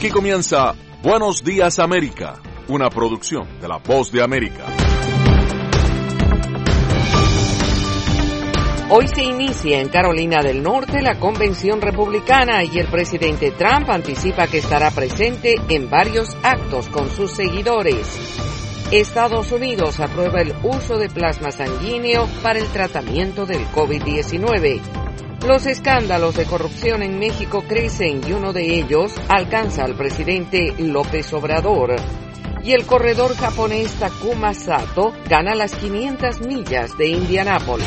Aquí comienza Buenos Días América, una producción de La Voz de América. Hoy se inicia en Carolina del Norte la convención republicana y el presidente Trump anticipa que estará presente en varios actos con sus seguidores. Estados Unidos aprueba el uso de plasma sanguíneo para el tratamiento del COVID-19. Los escándalos de corrupción en México crecen y uno de ellos alcanza al presidente López Obrador. Y el corredor japonés Takuma Sato gana las 500 millas de Indianápolis.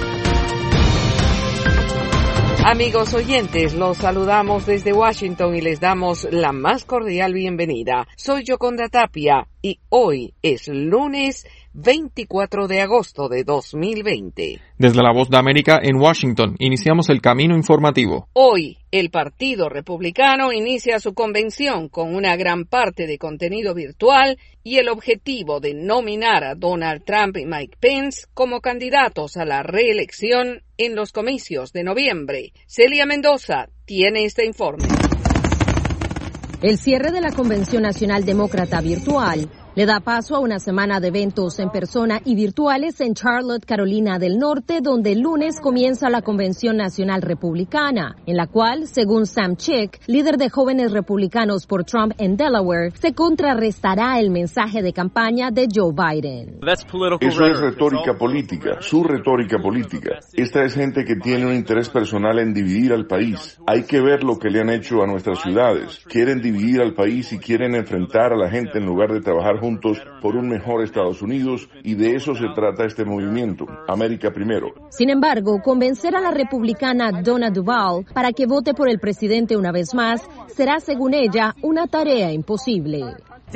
Amigos oyentes, los saludamos desde Washington y les damos la más cordial bienvenida. Soy Yoconda Tapia y hoy es lunes 24 de agosto de 2020. Desde La Voz de América en Washington, iniciamos el camino informativo. Hoy, el Partido Republicano inicia su convención con una gran parte de contenido virtual y el objetivo de nominar a Donald Trump y Mike Pence como candidatos a la reelección en los comicios de noviembre. Celia Mendoza tiene este informe. El cierre de la Convención Nacional Demócrata virtual le da paso a una semana de eventos en persona y virtuales en Charlotte, Carolina del Norte, donde el lunes comienza la Convención Nacional Republicana, en la cual, según Sam Chick, líder de jóvenes republicanos por Trump en Delaware, se contrarrestará el mensaje de campaña de Joe Biden. Eso es retórica política, su retórica política. Esta es gente que tiene un interés personal en dividir al país. Hay que ver lo que le han hecho a nuestras ciudades. Quieren dividir al país y quieren enfrentar a la gente en lugar de trabajar juntos por un mejor Estados Unidos, y de eso se trata este movimiento, América Primero. Sin embargo, convencer a la republicana Donna Duval para que vote por el presidente una vez más será, según ella, una tarea imposible.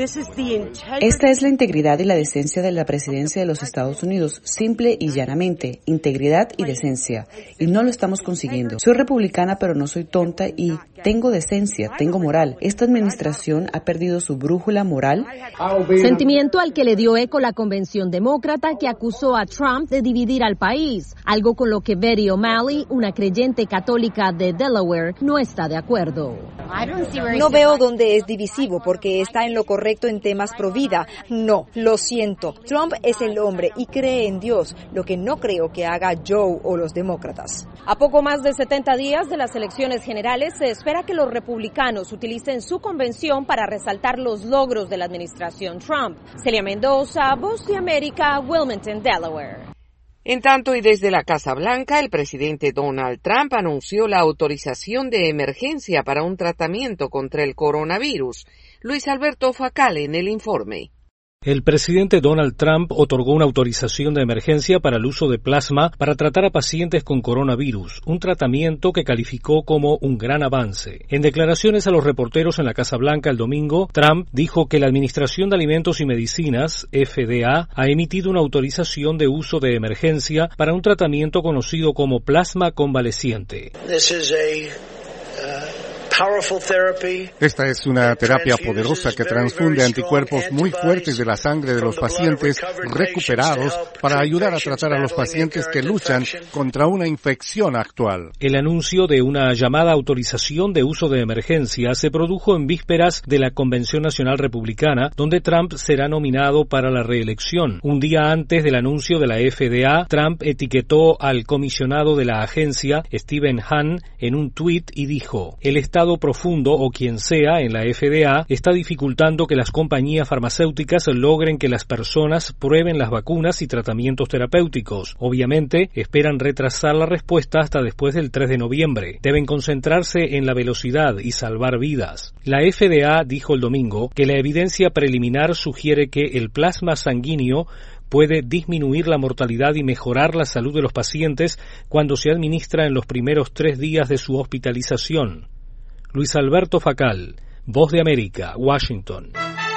Esta es la integridad y la decencia de la presidencia de los Estados Unidos, simple y llanamente, integridad y decencia, y no lo estamos consiguiendo. Soy republicana, pero no soy tonta y tengo decencia, tengo moral. Esta administración ha perdido su brújula moral. Sentimiento al que le dio eco la convención demócrata que acusó a Trump de dividir al país, algo con lo que Betty O'Malley, una creyente católica de Delaware, no está de acuerdo. No veo dónde es divisivo porque está en lo correcto en temas pro vida. No, lo siento. Trump es el hombre y cree en Dios, lo que no creo que haga Joe o los demócratas. A poco más de 70 días de las elecciones generales, se espera que los republicanos utilicen su convención para resaltar los logros de la administración Trump. Celia Mendoza, Voz de América, Wilmington, Delaware. En tanto, y desde la Casa Blanca, el presidente Donald Trump anunció la autorización de emergencia para un tratamiento contra el coronavirus. Luis Alberto Facale en el informe. El presidente Donald Trump otorgó una autorización de emergencia para el uso de plasma para tratar a pacientes con coronavirus, un tratamiento que calificó como un gran avance. En declaraciones a los reporteros en la Casa Blanca el domingo, Trump dijo que la Administración de Alimentos y Medicinas, FDA, ha emitido una autorización de uso de emergencia para un tratamiento conocido como plasma convaleciente. Esta es una terapia poderosa que transfunde anticuerpos muy fuertes de la sangre de los pacientes recuperados para ayudar a tratar a los pacientes que luchan contra una infección actual. El anuncio de una llamada autorización de uso de emergencia se produjo en vísperas de la Convención Nacional Republicana, donde Trump será nominado para la reelección. Un día antes del anuncio de la FDA, Trump etiquetó al comisionado de la agencia, Stephen Hahn, en un tuit y dijo: "El Estado profundo o quien sea en la FDA está dificultando que las compañías farmacéuticas logren que las personas prueben las vacunas y tratamientos terapéuticos. Obviamente, esperan retrasar la respuesta hasta después del 3 de noviembre. Deben concentrarse en la velocidad y salvar vidas". La FDA dijo el domingo que la evidencia preliminar sugiere que el plasma sanguíneo puede disminuir la mortalidad y mejorar la salud de los pacientes cuando se administra en los primeros 3 días de su hospitalización. Luis Alberto Facal, Voz de América, Washington.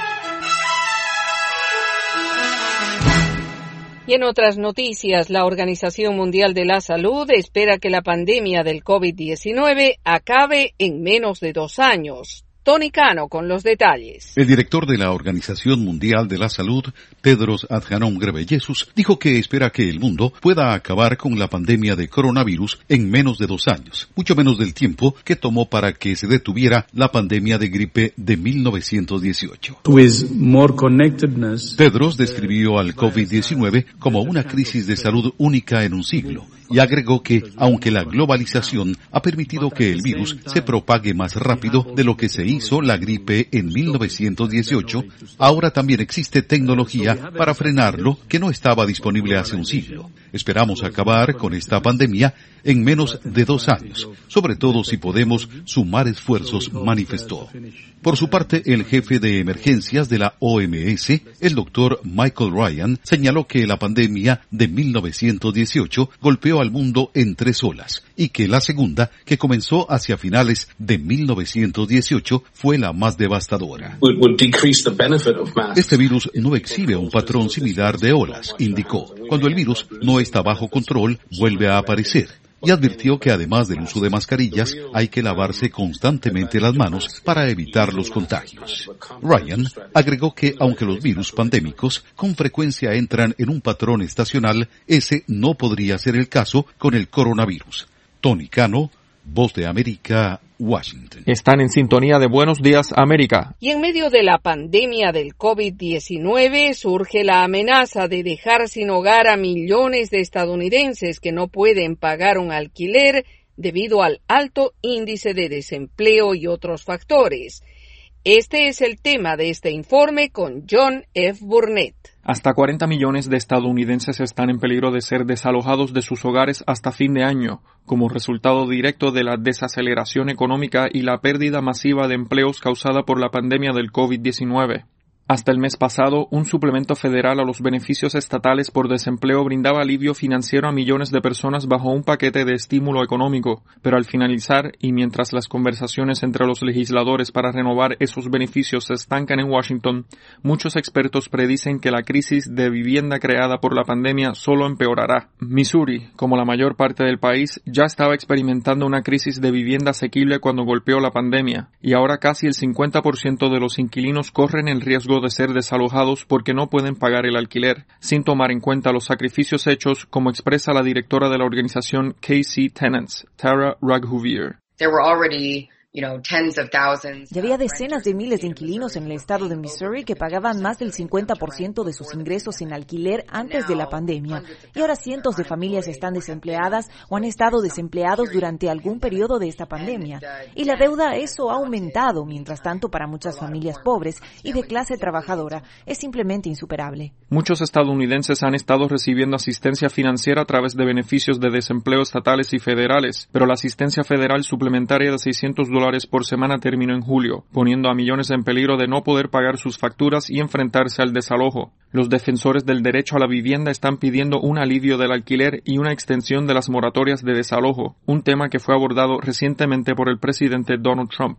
Y en otras noticias, la Organización Mundial de la Salud espera que la pandemia del COVID-19 acabe en menos de 2 años. Tony Cano con los detalles. El director de la Organización Mundial de la Salud, Tedros Adhanom Ghebreyesus, dijo que espera que el mundo pueda acabar con la pandemia de coronavirus en menos de 2 años, mucho menos del tiempo que tomó para que se detuviera la pandemia de gripe de 1918. Tedros describió al COVID-19 como una crisis de salud única en un siglo y agregó que, aunque la globalización ha permitido que el virus se propague más rápido de lo que se hizo la gripe en 1918, ahora también existe tecnología para frenarlo que no estaba disponible hace un siglo. Esperamos acabar con esta pandemia en menos de 2 años, sobre todo si podemos sumar esfuerzos, manifestó. Por su parte, el jefe de emergencias de la OMS, el doctor Michael Ryan, señaló que la pandemia de 1918 golpeó al mundo en 3 olas y que la segunda, que comenzó hacia finales de 1918, fue la más devastadora. Este virus no exhibe un patrón similar de olas, indicó. Cuando el virus no está bajo control, vuelve a aparecer. Y advirtió que además del uso de mascarillas, hay que lavarse constantemente las manos para evitar los contagios. Ryan agregó que aunque los virus pandémicos con frecuencia entran en un patrón estacional, ese no podría ser el caso con el coronavirus. Tony Cano, Voz de América, Washington. Están en sintonía de Buenos Días, América. Y en medio de la pandemia del COVID-19 surge la amenaza de dejar sin hogar a millones de estadounidenses que no pueden pagar un alquiler debido al alto índice de desempleo y otros factores. Este es el tema de este informe con John F. Burnett. Hasta 40 millones de estadounidenses están en peligro de ser desalojados de sus hogares hasta fin de año, como resultado directo de la desaceleración económica y la pérdida masiva de empleos causada por la pandemia del COVID-19. Hasta el mes pasado, un suplemento federal a los beneficios estatales por desempleo brindaba alivio financiero a millones de personas bajo un paquete de estímulo económico, pero al finalizar, y mientras las conversaciones entre los legisladores para renovar esos beneficios se estancan en Washington, muchos expertos predicen que la crisis de vivienda creada por la pandemia solo empeorará. Missouri, como la mayor parte del país, ya estaba experimentando una crisis de vivienda asequible cuando golpeó la pandemia, y ahora casi el 50% de los inquilinos corren el riesgo de ser desalojados porque no pueden pagar el alquiler, sin tomar en cuenta los sacrificios hechos, como expresa la directora de la organización KC Tenants, Tara Raghuveer. Ya había decenas de miles de inquilinos en el estado de Missouri que pagaban más del 50% de sus ingresos en alquiler antes de la pandemia. Y ahora cientos de familias están desempleadas o han estado desempleados durante algún periodo de esta pandemia. Y la deuda, eso ha aumentado. Mientras tanto, para muchas familias pobres y de clase trabajadora, es simplemente insuperable. Muchos estadounidenses han estado recibiendo asistencia financiera a través de beneficios de desempleo estatales y federales, pero la asistencia federal suplementaria de $600 por semana terminó en julio, poniendo a millones en peligro de no poder pagar sus facturas y enfrentarse al desalojo. Los defensores del derecho a la vivienda están pidiendo un alivio del alquiler y una extensión de las moratorias de desalojo, un tema que fue abordado recientemente por el presidente Donald Trump.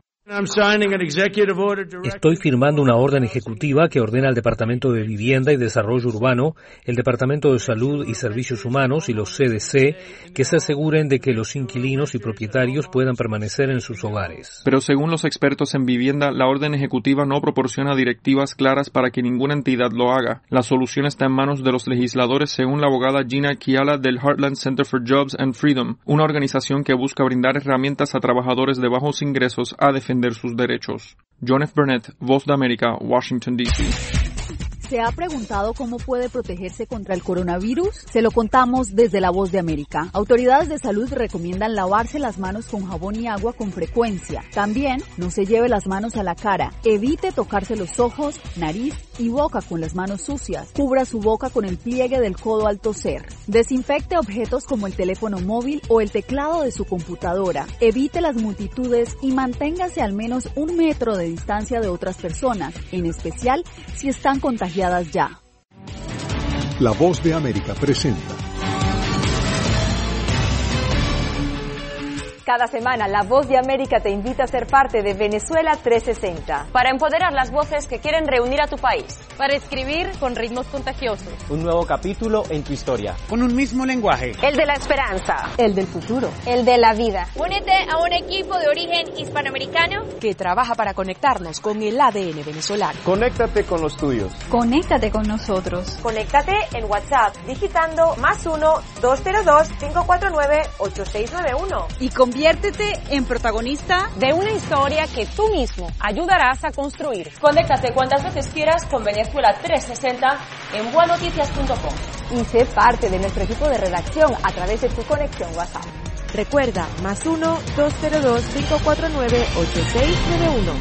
Estoy firmando una orden ejecutiva que ordena al Departamento de Vivienda y Desarrollo Urbano, el Departamento de Salud y Servicios Humanos y los CDC que se aseguren de que los inquilinos y propietarios puedan permanecer en sus hogares. Pero según los expertos en vivienda, la orden ejecutiva no proporciona directivas claras para que ninguna entidad lo haga. La solución está en manos de los legisladores, según la abogada Gina Kiala del Heartland Center for Jobs and Freedom, una organización que busca brindar herramientas a trabajadores de bajos ingresos a defender sus derechos. John F. Burnett, Voz de América, Washington, D.C. ¿Se ha preguntado cómo puede protegerse contra el coronavirus? Se lo contamos desde La Voz de América. Autoridades de salud recomiendan lavarse las manos con jabón y agua con frecuencia. También no se lleve las manos a la cara. Evite tocarse los ojos, nariz y boca con las manos sucias. Cubra su boca con el pliegue del codo al toser. Desinfecte objetos como el teléfono móvil o el teclado de su computadora. Evite las multitudes y manténgase al menos 1 metro de distancia de otras personas, en especial si están contagiadas ya. La Voz de América presenta Cada semana, La Voz de América te invita a ser parte de Venezuela 360. Para empoderar las voces que quieren reunir a tu país. Para escribir con ritmos contagiosos. Un nuevo capítulo en tu historia. Con un mismo lenguaje. El de la esperanza. El del futuro. El de la vida. Únete a un equipo de origen hispanoamericano que trabaja para conectarnos con el ADN venezolano. Conéctate con los tuyos. Conéctate con nosotros. Conéctate en WhatsApp digitando +1-202-549-8691. Y conviértete en protagonista de una historia que tú mismo ayudarás a construir. Conéctate cuantas veces quieras con Venezuela 360 en buenoticias.com. Y sé parte de nuestro equipo de redacción a través de tu conexión WhatsApp. Recuerda, +1-202-549-8691.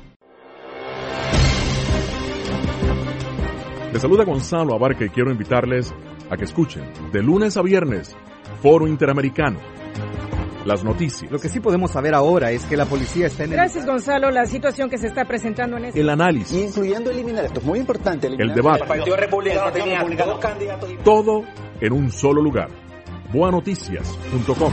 Les saluda Gonzalo Abarca y quiero invitarles a que escuchen de lunes a viernes Foro Interamericano. Las noticias. Lo que sí podemos saber ahora es que la policía está en Gracias, Gonzalo. La situación que se está presentando en el análisis. Incluyendo eliminar, esto es muy importante. El debate. El Partido Republicano tenía dos candidatos. Todo en un solo lugar. Buenoticias.com.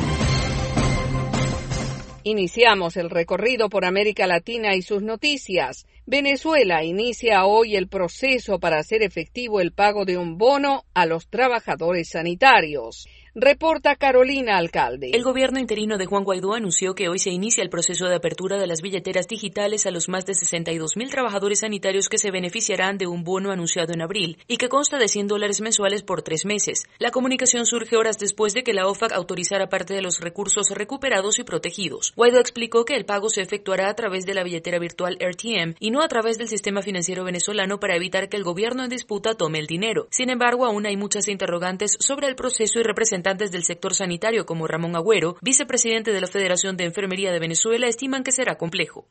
Iniciamos el recorrido por América Latina y sus noticias. Venezuela inicia hoy el proceso para hacer efectivo el pago de un bono a los trabajadores sanitarios. Reporta Carolina Alcalde. El gobierno interino de Juan Guaidó anunció que hoy se inicia el proceso de apertura de las billeteras digitales a los más de 62,000 trabajadores sanitarios que se beneficiarán de un bono anunciado en abril y que consta de $100 mensuales por 3 meses. La comunicación surge horas después de que la OFAC autorizara parte de los recursos recuperados y protegidos. Guaidó explicó que el pago se efectuará a través de la billetera virtual RTM y no a través del sistema financiero venezolano para evitar que el gobierno en disputa tome el dinero. Sin embargo, aún hay muchas interrogantes sobre el proceso y representantes del sector sanitario como Ramón Agüero, vicepresidente de la Federación de Enfermería de Venezuela, estiman que será complejo.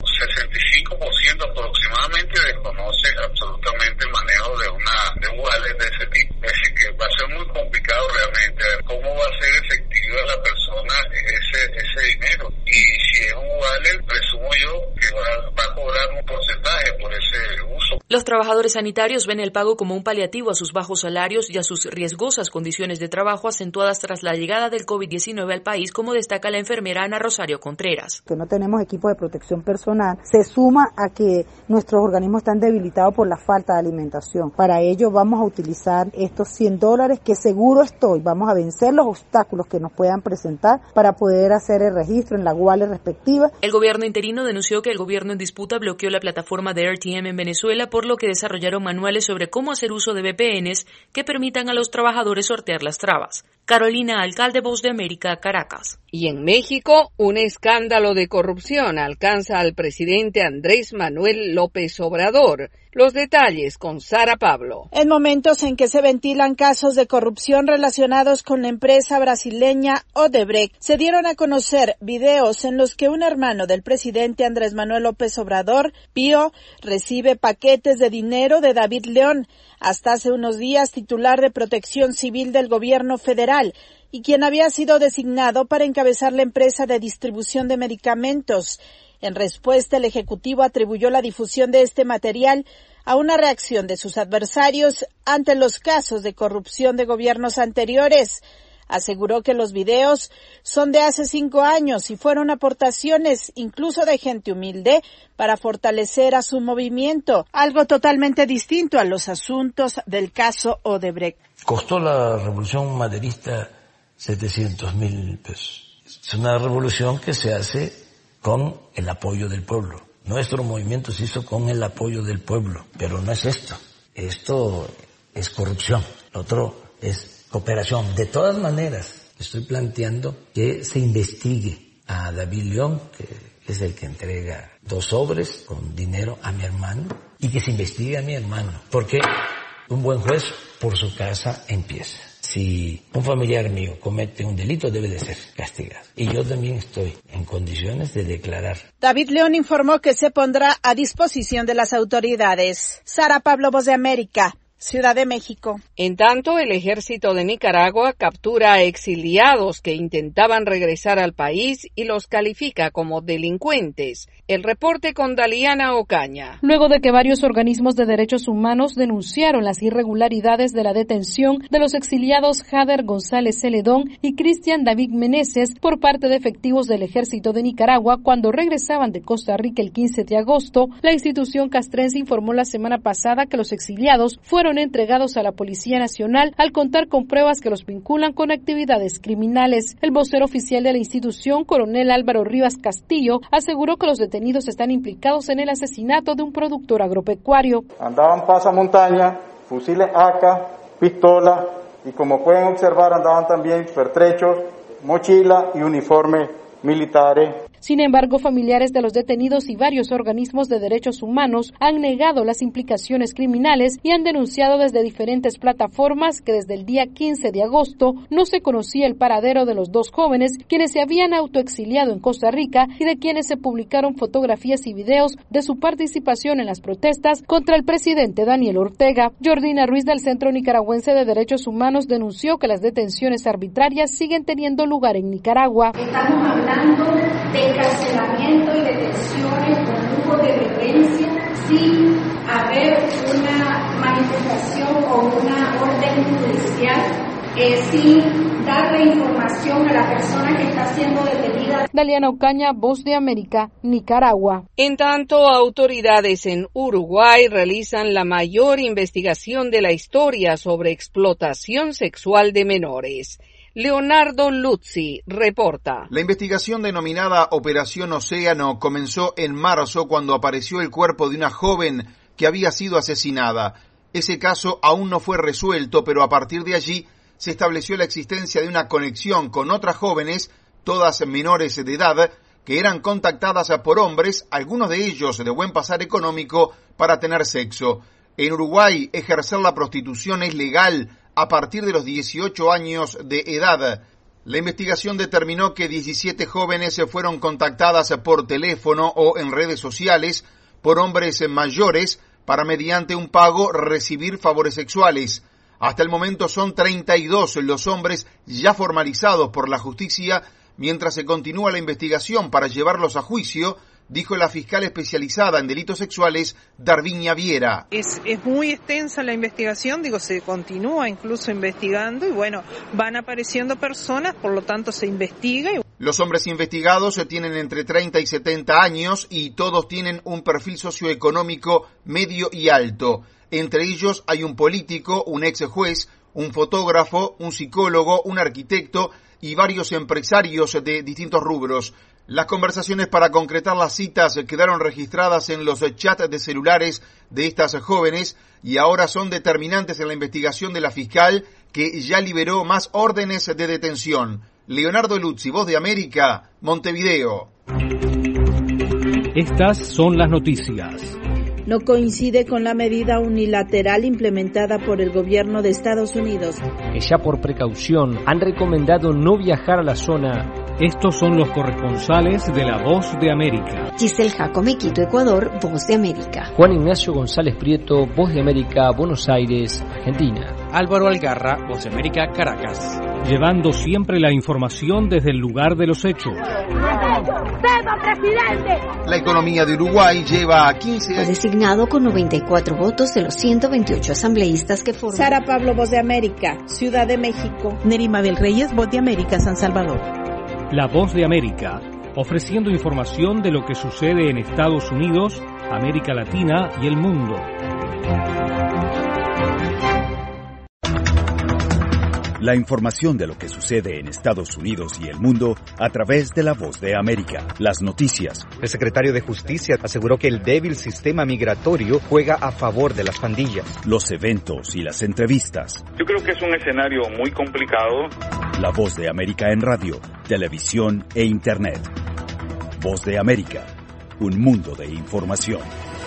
65% aproximadamente desconoce absolutamente el manejo de un wallet de ese tipo. Es decir, que va a ser muy complicado realmente ver cómo va a ser efectiva la persona ese dinero. Y si es un wallet, presumo yo que va a cobrar un porcentaje por ese uso. Los trabajadores sanitarios ven el pago como un paliativo a sus bajos salarios y a sus riesgosas condiciones de trabajo acentuadas tras la llegada del COVID-19 al país, como destaca la enfermera Ana Rosario Contreras. Que no tenemos equipo de protección personal, se suma a que nuestros organismos están debilitados por la falta de alimentación. Para ello vamos a utilizar estos $100 que seguro vamos a vencer los obstáculos que nos puedan presentar para poder hacer el registro en la wallet respectiva. El gobierno interino denunció que el gobierno en disputa bloqueó la plataforma de RTM en Venezuela, por lo que desarrollaron manuales sobre cómo hacer uso de VPNs que permitan a los trabajadores sortear las trabas. Carolina Alcalde, Voz de América, Caracas. Y en México, un escándalo de corrupción alcanza al presidente Andrés Manuel López Obrador. Los detalles con Sara Pablo. En momentos en que se ventilan casos de corrupción relacionados con la empresa brasileña Odebrecht, se dieron a conocer videos en los que un hermano del presidente Andrés Manuel López Obrador, Pío, recibe paquetes de dinero de David León, hasta hace unos días titular de Protección Civil del gobierno federal, y quien había sido designado para encabezar la empresa de distribución de medicamentos. En respuesta, el Ejecutivo atribuyó la difusión de este material a una reacción de sus adversarios ante los casos de corrupción de gobiernos anteriores. Aseguró que los videos son de hace 5 años y fueron aportaciones incluso de gente humilde para fortalecer a su movimiento, algo totalmente distinto a los asuntos del caso Odebrecht. Costó la revolución maderista 700,000 pesos. Es una revolución que se hace con el apoyo del pueblo. Nuestro movimiento se hizo con el apoyo del pueblo, pero no es esto. Esto es corrupción. Lo otro es cooperación. De todas maneras, estoy planteando que se investigue a David León, que es el que entrega 2 sobres con dinero a mi hermano, y que se investigue a mi hermano, porque un buen juez por su casa empieza. Si un familiar mío comete un delito, debe de ser castigado. Y yo también estoy en condiciones de declarar. David León informó que se pondrá a disposición de las autoridades. Sara Pablo, Voz de América, Ciudad de México. En tanto, el ejército de Nicaragua captura a exiliados que intentaban regresar al país y los califica como delincuentes. El reporte con Daliana Ocaña. Luego de que varios organismos de derechos humanos denunciaron las irregularidades de la detención de los exiliados Jader González Celedón y Cristian David Meneses por parte de efectivos del ejército de Nicaragua cuando regresaban de Costa Rica el 15 de agosto, la institución castrense informó la semana pasada que los exiliados fueron entregados a la Policía Nacional al contar con pruebas que los vinculan con actividades criminales. El vocero oficial de la institución, coronel Álvaro Rivas Castillo, aseguró que los detenidos están implicados en el asesinato de un productor agropecuario. Andaban pasamontaña, fusiles AK, pistola y como pueden observar andaban también pertrechos, mochila y uniformes militares. Sin embargo, familiares de los detenidos y varios organismos de derechos humanos han negado las implicaciones criminales y han denunciado desde diferentes plataformas que desde el día 15 de agosto no se conocía el paradero de los dos jóvenes quienes se habían autoexiliado en Costa Rica y de quienes se publicaron fotografías y videos de su participación en las protestas contra el presidente Daniel Ortega. Jordina Ruiz del Centro Nicaragüense de Derechos Humanos denunció que las detenciones arbitrarias siguen teniendo lugar en Nicaragua. Estamos hablando de encarcelamiento y detenciones con lujo de violencia sin haber una manifestación o una orden judicial, sin darle información a la persona que está siendo detenida. Daliana Ocaña, Voz de América, Nicaragua. En tanto, autoridades en Uruguay realizan la mayor investigación de la historia sobre explotación sexual de menores. Leonardo Luzzi reporta. La investigación denominada Operación Océano comenzó en marzo cuando apareció el cuerpo de una joven que había sido asesinada. Ese caso aún no fue resuelto, pero a partir de allí se estableció la existencia de una conexión con otras jóvenes, todas menores de edad, que eran contactadas por hombres, algunos de ellos de buen pasar económico, para tener sexo. En Uruguay, ejercer la prostitución es legal a partir de los 18 años de edad. La investigación determinó que 17 jóvenes fueron contactadas por teléfono o en redes sociales por hombres mayores para, mediante un pago, recibir favores sexuales. Hasta el momento son 32 los hombres ya formalizados por la justicia, mientras se continúa la investigación para llevarlos a juicio, dijo la fiscal especializada en delitos sexuales, Darviña Viera. Es muy extensa la investigación, se continúa incluso investigando y van apareciendo personas, por lo tanto se investiga. Los hombres investigados tienen entre 30 y 70 años y todos tienen un perfil socioeconómico medio y alto. Entre ellos hay un político, un ex juez, un fotógrafo, un psicólogo, un arquitecto y varios empresarios de distintos rubros. Las conversaciones para concretar las citas quedaron registradas en los chats de celulares de estas jóvenes y ahora son determinantes en la investigación de la fiscal, que ya liberó más órdenes de detención. Leonardo Luzzi, Voz de América, Montevideo. Estas son las noticias. No coincide con la medida unilateral implementada por el gobierno de Estados Unidos, que ya por precaución han recomendado no viajar a la zona. Estos son los corresponsales de La Voz de América. Giselle Jacome, Quito, Ecuador, Voz de América. Juan Ignacio González Prieto, Voz de América, Buenos Aires, Argentina. Álvaro Algarra, Voz de América, Caracas. Llevando siempre la información desde el lugar de los hechos. La economía de Uruguay lleva 15 años. Fue designado con 94 votos de los 128 asambleístas que forman. Sara Pablo, Voz de América, Ciudad de México. Nerima del Reyes, Voz de América, San Salvador. La Voz de América, ofreciendo información de lo que sucede en Estados Unidos, América Latina y el mundo. La información de lo que sucede en Estados Unidos y el mundo a través de La Voz de América. Las noticias. El secretario de Justicia aseguró que el débil sistema migratorio juega a favor de las pandillas. Los eventos y las entrevistas. Yo creo que es un escenario muy complicado. La Voz de América en radio, televisión e internet. Voz de América, un mundo de información.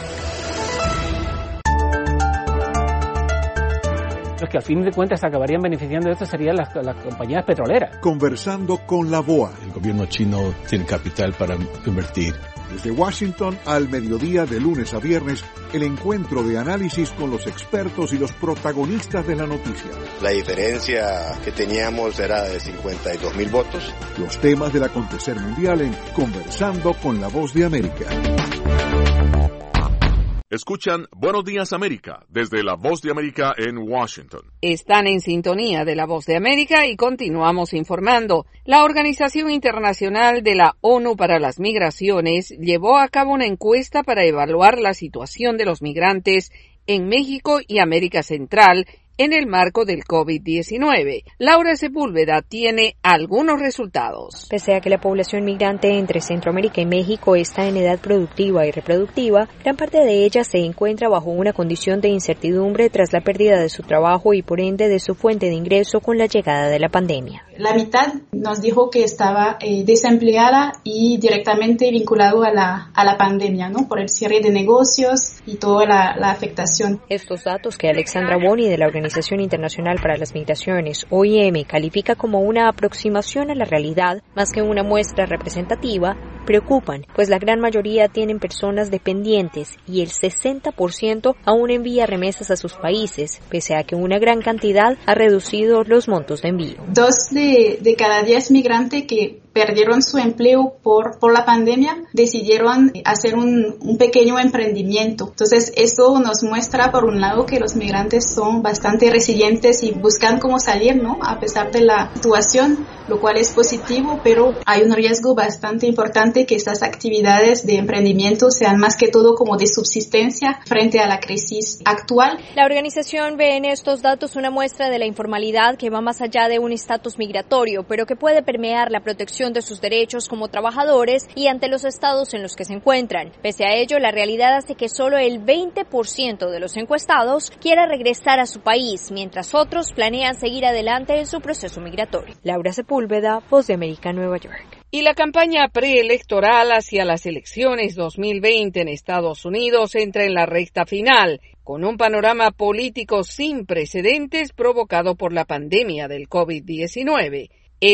Los que al fin de cuentas se acabarían beneficiando de esto serían las compañías petroleras. Conversando con la BOA. El gobierno chino tiene capital para invertir Desde Washington al mediodía de lunes a viernes, el encuentro de análisis con los expertos y los protagonistas de la noticia. La diferencia que teníamos era de 52.000 votos. Los temas del acontecer mundial en Conversando con la Voz de América. Escuchan Buenos Días América desde la Voz de América en Washington. Están en sintonía de la Voz de América y continuamos informando. La Organización Internacional de la ONU para las Migraciones llevó a cabo una encuesta para evaluar la situación de los migrantes en México y América Central en el marco del COVID-19. Laura Sepúlveda tiene algunos resultados. Pese a que la población migrante entre Centroamérica y México está en edad productiva y reproductiva, gran parte de ella se encuentra bajo una condición de incertidumbre tras la pérdida de su trabajo y por ende de su fuente de ingreso con la llegada de la pandemia. La mitad nos dijo que estaba desempleada y directamente vinculado a la pandemia, ¿no? Por el cierre de negocios y toda la afectación. Estos datos que Alexandra Boni de la Organización Internacional para las Migraciones, OIM, califica como una aproximación a la realidad más que una muestra representativa, preocupan, pues la gran mayoría tienen personas dependientes y el 60% aún envía remesas a sus países, pese a que una gran cantidad ha reducido los montos de envío. 2 de cada 10 migrantes que perdieron su empleo por la pandemia, decidieron hacer un pequeño emprendimiento. Entonces, eso nos muestra, por un lado, que los migrantes son bastante resilientes y buscan cómo salir, ¿no? A pesar de la situación, lo cual es positivo, pero hay un riesgo bastante importante que estas actividades de emprendimiento sean más que todo como de subsistencia frente a la crisis actual. La organización ve en estos datos una muestra de la informalidad que va más allá de un estatus migratorio, pero que puede permear la protección de sus derechos como trabajadores y ante los estados en los que se encuentran. Pese a ello, la realidad hace que solo el 20% de los encuestados quiera regresar a su país, mientras otros planean seguir adelante en su proceso migratorio. Laura Sepúlveda, Voz de América, Nueva York. Y la campaña preelectoral hacia las elecciones 2020 en Estados Unidos entra en la recta final, con un panorama político sin precedentes provocado por la pandemia del COVID-19.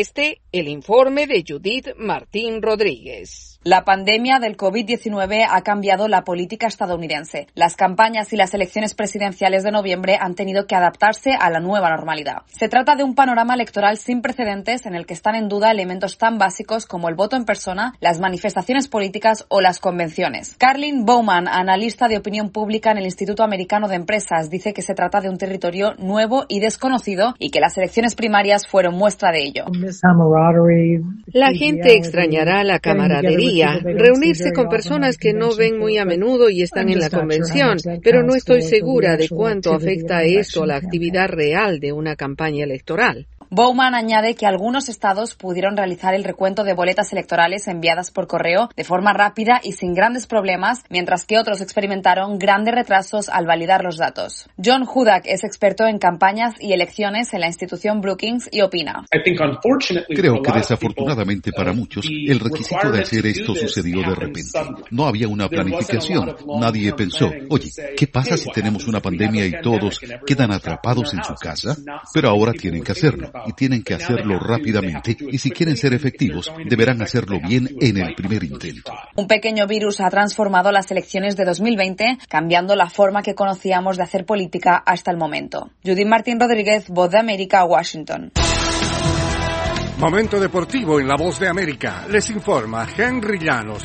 El informe de Judith Martín Rodríguez. La pandemia del COVID-19 ha cambiado la política estadounidense. Las campañas y las elecciones presidenciales de noviembre han tenido que adaptarse a la nueva normalidad. Se trata de un panorama electoral sin precedentes en el que están en duda elementos tan básicos como el voto en persona, las manifestaciones políticas o las convenciones. Carlin Bowman, analista de opinión pública en el Instituto Americano de Empresas, dice que se trata de un territorio nuevo y desconocido y que las elecciones primarias fueron muestra de ello. La gente extrañará la camaradería, reunirse con personas que no ven muy a menudo y están en la convención, pero no estoy segura de cuánto afecta esto a la actividad real de una campaña electoral. Bowman añade que algunos estados pudieron realizar el recuento de boletas electorales enviadas por correo de forma rápida y sin grandes problemas, mientras que otros experimentaron grandes retrasos al validar los datos. John Hudak es experto en campañas y elecciones en la institución Brookings y opina. Creo que desafortunadamente para muchos el requisito de hacer esto sucedió de repente. No había una planificación. Nadie pensó, oye, ¿qué pasa si tenemos una pandemia y todos quedan atrapados en su casa? Pero ahora tienen que hacerlo. Y tienen que hacerlo rápidamente, y si quieren ser efectivos, deberán hacerlo bien en el primer intento. Un pequeño virus ha transformado las elecciones de 2020, cambiando la forma que conocíamos de hacer política hasta el momento. Judith Martín Rodríguez, Voz de América, Washington. Momento deportivo en la Voz de América. Les informa Henry Llanos.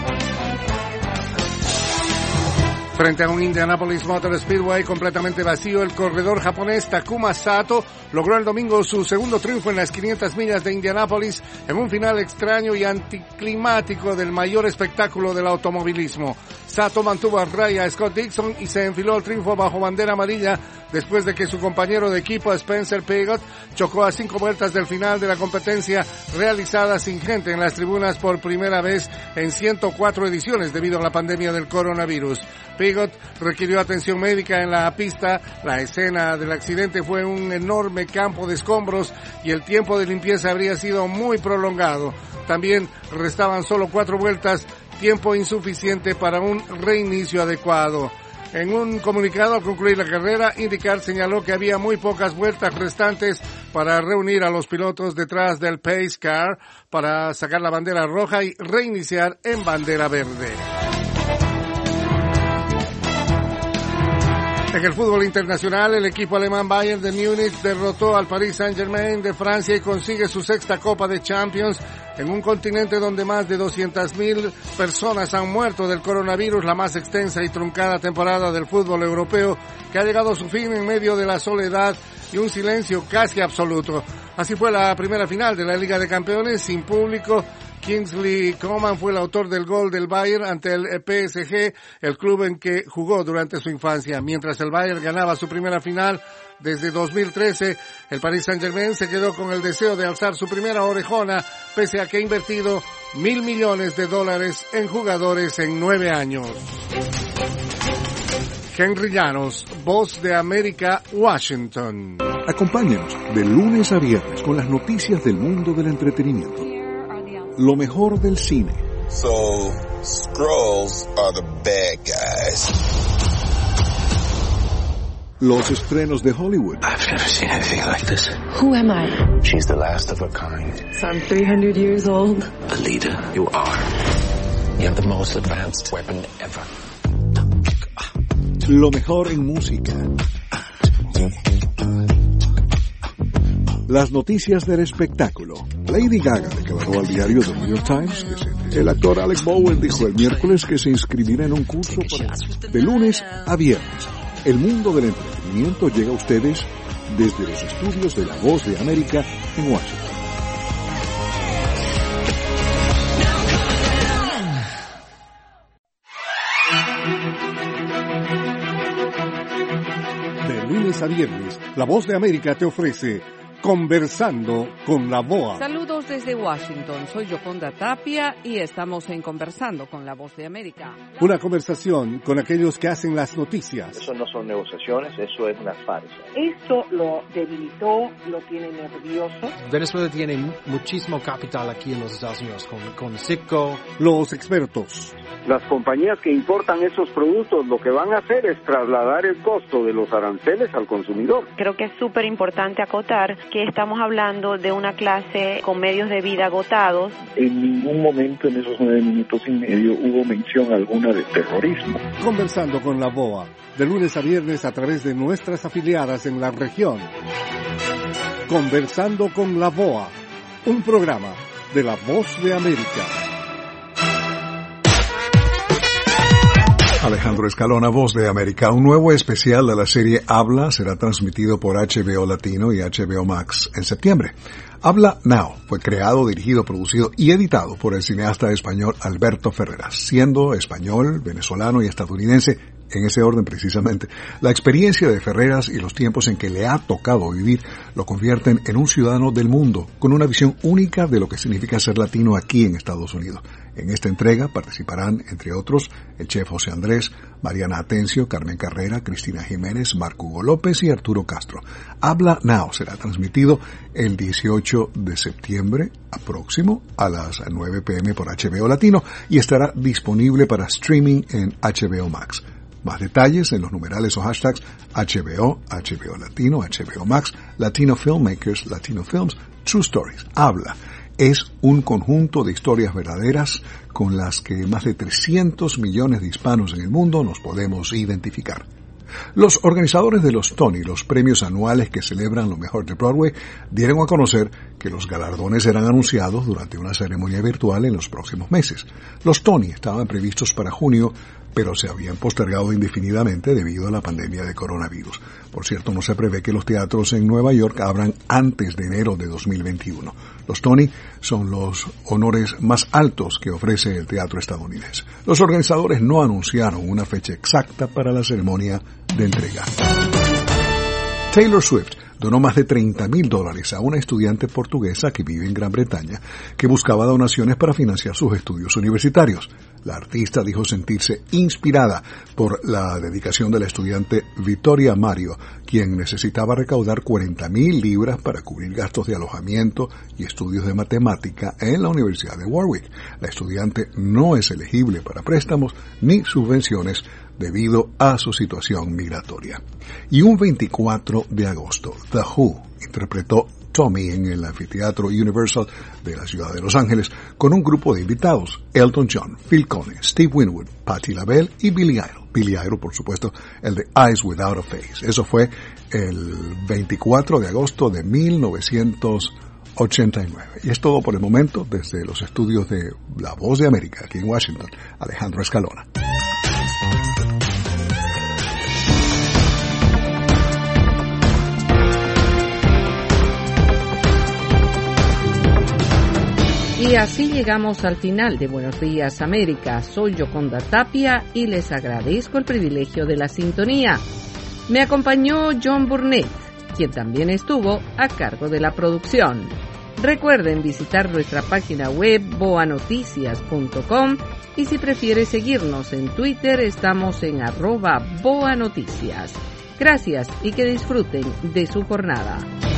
Frente a un Indianapolis Motor Speedway completamente vacío, el corredor japonés Takuma Sato logró el domingo su segundo triunfo en las 500 millas de Indianápolis en un final extraño y anticlimático del mayor espectáculo del automovilismo. Sato mantuvo a raya a Scott Dixon y se enfiló al triunfo bajo bandera amarilla después de que su compañero de equipo Spencer Pigot chocó a 5 vueltas del final de la competencia realizada sin gente en las tribunas por primera vez en 104 ediciones debido a la pandemia del coronavirus. Pigot requirió atención médica en la pista. La escena del accidente fue un enorme campo de escombros y el tiempo de limpieza habría sido muy prolongado. También restaban solo 4 vueltas, tiempo insuficiente para un reinicio adecuado. En un comunicado al concluir la carrera, IndyCar señaló que había muy pocas vueltas restantes para reunir a los pilotos detrás del Pace Car para sacar la bandera roja y reiniciar en bandera verde. En el fútbol internacional, el equipo alemán Bayern de Múnich derrotó al Paris Saint-Germain de Francia y consigue su sexta Copa de Champions en un continente donde más de 200.000 personas han muerto del coronavirus, la más extensa y truncada temporada del fútbol europeo que ha llegado a su fin en medio de la soledad y un silencio casi absoluto. Así fue la primera final de la Liga de Campeones sin público. Kingsley Coman fue el autor del gol del Bayern ante el PSG, el club en que jugó durante su infancia. Mientras el Bayern ganaba su primera final desde 2013, el Paris Saint-Germain se quedó con el deseo de alzar su primera orejona, pese a que ha invertido $1.000 millones en jugadores en 9 años. Henry Llanos, Voz de América, Washington. Acompáñenos de lunes a viernes con las noticias del mundo del entretenimiento. Lo mejor del cine. So, Skrulls are the bad guys. Los estrenos de Hollywood. I've never seen anything like this. Who am I? She's the last of her kind. So I'm 300 years old. A leader, you are. You have the most advanced weapon ever. Lo mejor en música. Las noticias del espectáculo. Lady Gaga declaró al diario The New York Times que el actor Alec Bowen dijo el miércoles que se inscribirá en un curso de lunes a viernes. El mundo del entretenimiento llega a ustedes desde los estudios de La Voz de América en Washington. De lunes a viernes, La Voz de América te ofrece Conversando con la VOA. Saludos desde Washington, soy Yoconda Tapia y estamos en Conversando con la Voz de América. Una conversación con aquellos que hacen las noticias. Eso no son negociaciones, eso es una farsa. Esto lo debilitó, lo tiene nervioso. Venezuela tiene muchísimo capital aquí en los Estados Unidos, con Citgo. Los expertos. Las compañías que importan esos productos lo que van a hacer es trasladar el costo de los aranceles al consumidor. Creo que es súper importante acotar que estamos hablando de una clase con medios de vida agotados. En ningún momento en esos 9 minutos y medio hubo mención alguna de terrorismo. Conversando con la VOA, de lunes a viernes a través de nuestras afiliadas en la región. Conversando con la VOA, un programa de La Voz de América. Alejandro Escalona, Voz de América. Un nuevo especial de la serie Habla será transmitido por HBO Latino y HBO Max en septiembre. Habla Now fue creado, dirigido, producido y editado por el cineasta español Alberto Ferreras. Siendo español, venezolano y estadounidense, en ese orden precisamente, la experiencia de Ferreras y los tiempos en que le ha tocado vivir lo convierten en un ciudadano del mundo, con una visión única de lo que significa ser latino aquí en Estados Unidos. En esta entrega participarán, entre otros, el chef José Andrés, Mariana Atencio, Carmen Carrera, Cristina Jiménez, Marco Hugo López y Arturo Castro. Habla Now será transmitido el 18 de septiembre próximo a las 9 p.m. por HBO Latino y estará disponible para streaming en HBO Max. Más detalles en los numerales o hashtags HBO, HBO Latino, HBO Max, Latino Filmmakers, Latino Films, True Stories. Habla. Es un conjunto de historias verdaderas con las que más de 300 millones de hispanos en el mundo nos podemos identificar. Los organizadores de los Tony, los premios anuales que celebran lo mejor de Broadway, dieron a conocer que los galardones serán anunciados durante una ceremonia virtual en los próximos meses. Los Tony estaban previstos para junio, pero se habían postergado indefinidamente debido a la pandemia de coronavirus. Por cierto, no se prevé que los teatros en Nueva York abran antes de enero de 2021. Los Tony son los honores más altos que ofrece el teatro estadounidense. Los organizadores no anunciaron una fecha exacta para la ceremonia de entrega. Taylor Swift donó más de $30,000 a una estudiante portuguesa que vive en Gran Bretaña que buscaba donaciones para financiar sus estudios universitarios. La artista dijo sentirse inspirada por la dedicación de la estudiante Vittoria Mario, quien necesitaba recaudar 40,000 libras para cubrir gastos de alojamiento y estudios de matemática en la Universidad de Warwick. La estudiante no es elegible para préstamos ni subvenciones debido a su situación migratoria. Y un 24 de agosto, The Who interpretó Tommy en el anfiteatro Universal de la ciudad de Los Ángeles con un grupo de invitados: Elton John, Phil Collins, Steve Winwood, Patti LaBelle y Billy Idol. Billy Idol, por supuesto, el de Eyes Without a Face. Eso fue el 24 de agosto de 1989. Y es todo por el momento desde los estudios de La Voz de América, aquí en Washington. Alejandro Escalona. Y así llegamos al final de Buenos Días América. Soy Yoconda Tapia y les agradezco el privilegio de la sintonía. Me acompañó John Burnett, quien también estuvo a cargo de la producción. Recuerden visitar nuestra página web boanoticias.com y si prefiere seguirnos en Twitter estamos en @boanoticias. Gracias y que disfruten de su jornada.